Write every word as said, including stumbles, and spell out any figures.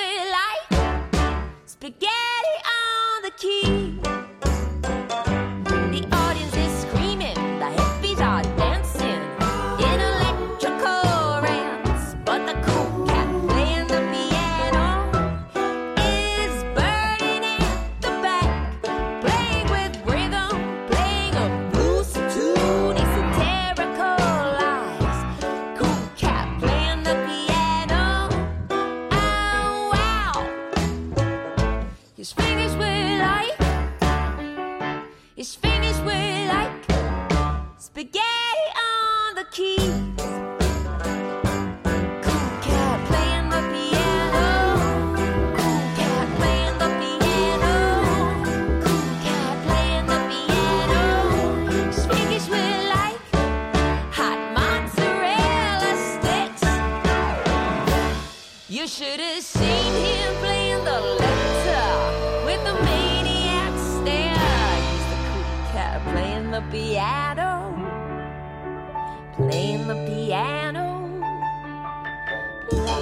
with light, spaghetti on the key. The audience is screaming, the hippies are dancing in electrical rants, but the cool cat playing the piano is burning at the back, playing with rhythm, playing a blues tune. He satiricalized, cool cat playing the piano. Oh wow, his fingers were like, his fingers were like spaghetti on the keys. Cool cat playing the piano. Cool cat playing the piano. Cool cat playing the piano. His fingers were like hot mozzarella sticks. You should have seen him playing the letter with the maniac stare. He's the cool cat playing the piano, playing the piano, playing